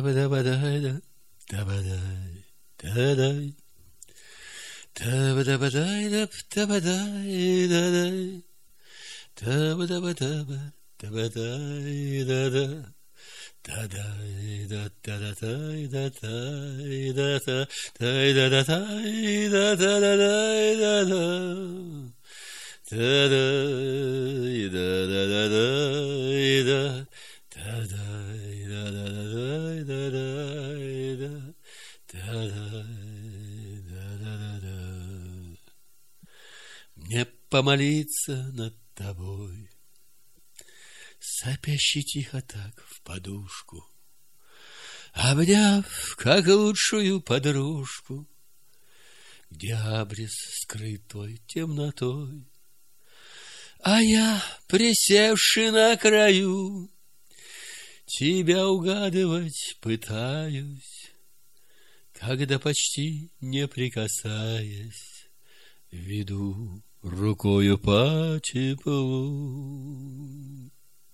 Та-ба-да-ба-дай-да, та-ба-дай, та-дай. Та-ба-да-ба-дай-да, та-ба-дай-да-дай. Та-ба-да-ба-да-ба, та-ба-дай-да-да. Та-дай-да-та-да-тай-да-тай-да-та. Тай-да-да-тай-да-та-да-дай-да-да. Та-дай-да-да-да-дай-да. Та-дай-да-да-да-дай-да-дай-да. Та-дай-да-да-да-да. Мне помолиться над тобой, сопящий тихо так в подушку, обняв, как лучшую подружку, где абрис скрыт твой темнотой. А я, присевший на краю, тебя угадывать пытаюсь, когда почти не прикасаясь, веду рукою по теплу.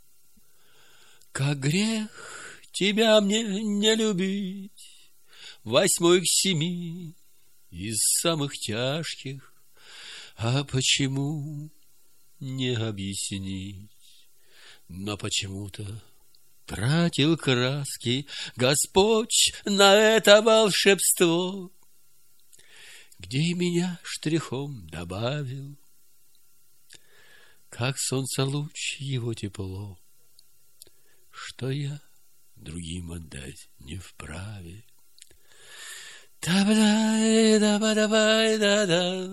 Как грех тебя мне не любить, восьмой к семи из самых тяжких, а почему не объяснить, но почему-то тратил краски Господь на это волшебство, где и меня штрихом добавил, как солнце луч его тепло, что я другим отдать не вправе. Та-ба-дай-да-ба-да-бай-да-да.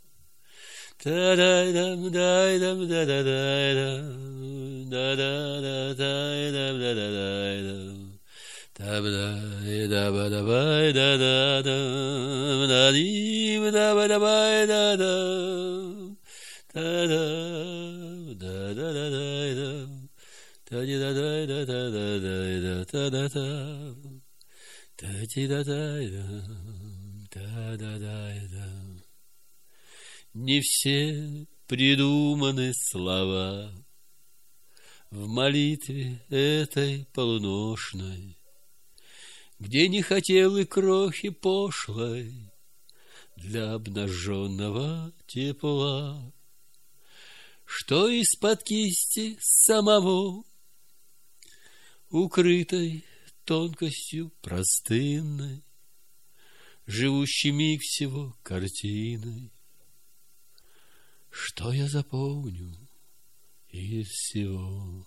Та-дай-дам-дай-дам-да-да-дай-дам. Да-да-да-дай-дам-да-да-дай-дам. Та-ба-дай-да-ба-да-бай-да-да-дам. Да-дим-да-ба-да-бай-да-дам. Та-дам, да-да-да-дай-дам. Та-ди-да-дай-да-да-да-дай-да. Та-да-дам. Та-ди-да-дай-дам. Та-да-дай-дам. Не все придуманы слова в молитве этой полуношной, где не хотел и крохи пошлой для обнаженного тепла, что из-под кисти самого, укрытой тонкостью простынной, живущий миг всего картиной, что я запомню из всего.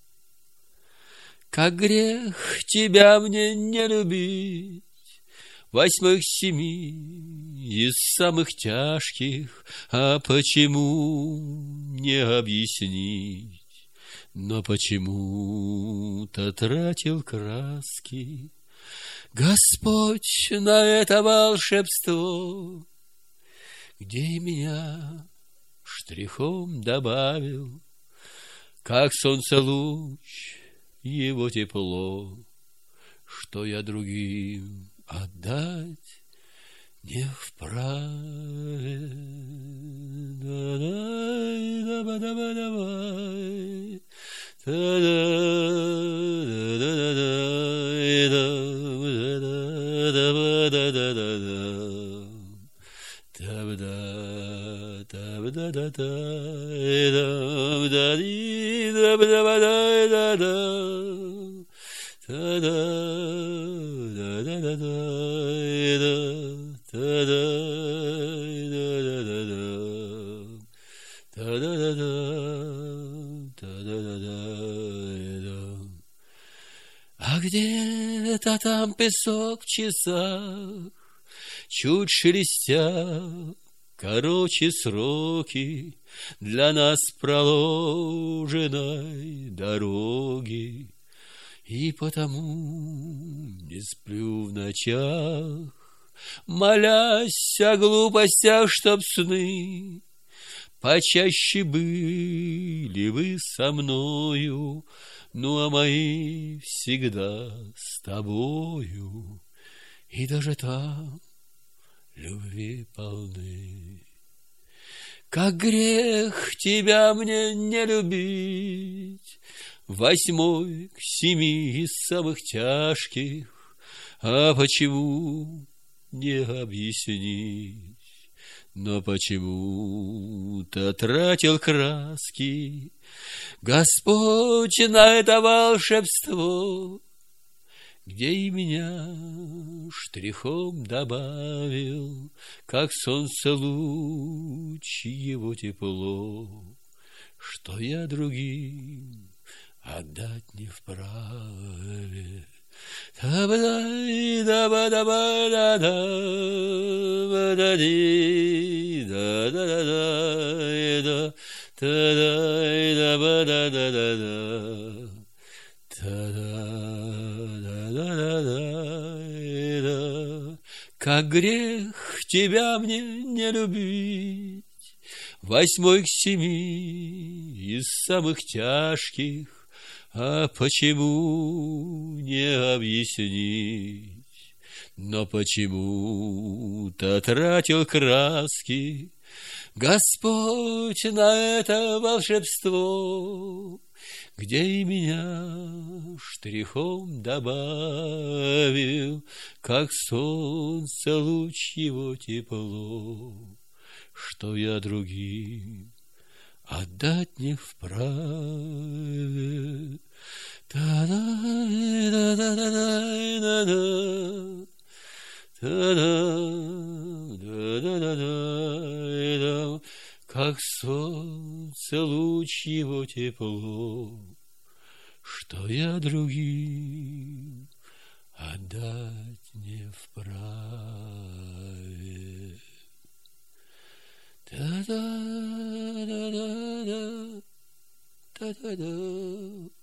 Как грех тебя мне не любить, восьмых семи из самых тяжких, а почему не объяснить, но почему-то тратил краски Господь на это волшебство, где и меня штрихом добавил, как солнце луч его тепло, что я другим отдать не вправе. Да-дай-да-ба-да-ба-да-бай. А где-то там песок в часах, чуть шелестя, короче сроки для нас проложенной дороги. И потому не сплю в ночах, молясь о глупостях, чтоб сны почаще были вы со мною, ну а мои всегда с тобою, и даже там любви полны. Как грех тебя мне не любить, 8 к 7 из самых тяжких, а почему не объяснить? Но почему-то тратил краски Господь на это волшебство, где и меня штрихом добавил, как солнце луч его тепло, что я другим отдать не вправе. Как грех тебя мне не любить, 8 к 7 из самых тяжких, а почему не объяснить? Но почему-то тратил краски Господь на это волшебство, где и меня штрихом добавил, как солнце луч его тепло, что я другим отдать не вправе. Как солнце луч его тепло, что я другим отдать не вправе. Da da da da da da da da.